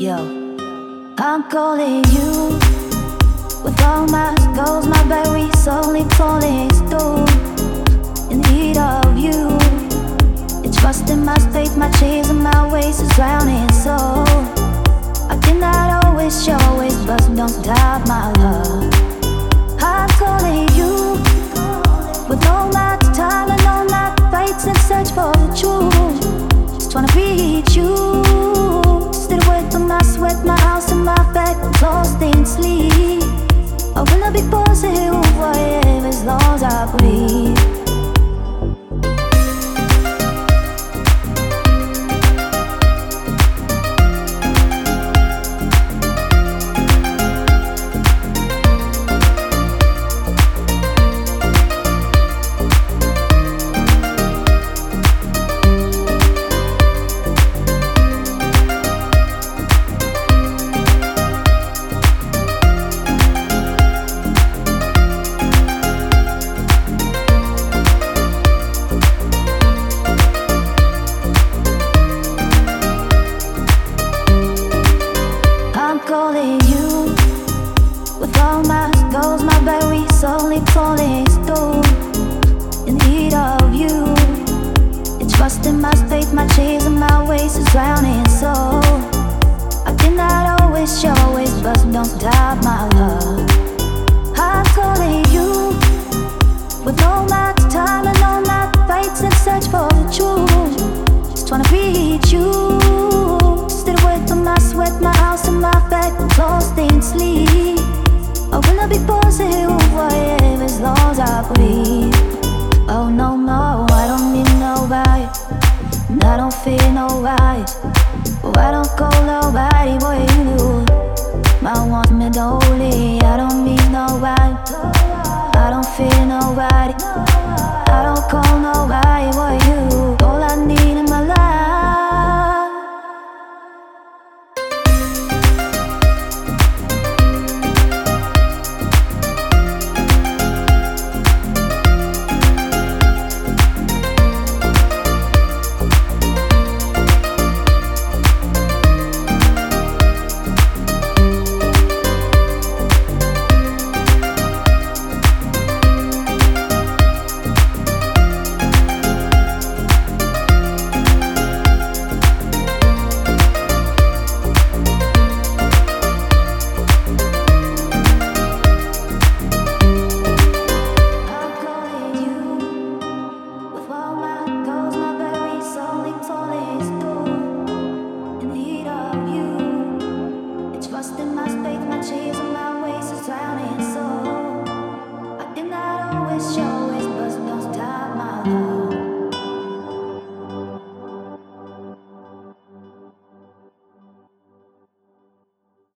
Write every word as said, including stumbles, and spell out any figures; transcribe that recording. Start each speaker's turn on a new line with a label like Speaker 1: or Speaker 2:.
Speaker 1: Yo, I'm calling you with all my goals, my berries only falling still. In need of you, it's trust in my faith, my chains and my ways is drowning. So I cannot always show always, but don't doubt my love. I'm calling you with all my time and all my fights and search for the truth. Just wanna reach you. Still with my sweat, my house and my back, lost in sleep. I will not be pausing who I am as long as I breathe. Calling you with all my goals, my berries only falling still. In need of you, it's trust in my faith, my chains and my ways is drowning. So I cannot always show always, but don't doubt my love. I'm calling you with all my time and all my fights and search for the truth. Just wanna reach you. Still with my sweat, my house and my back, lost in sleep. I will not be pausing who I am as long as I breathe. Oh no, no, I don't need nobody, and I don't feel no right. Oh, I don't call nobody.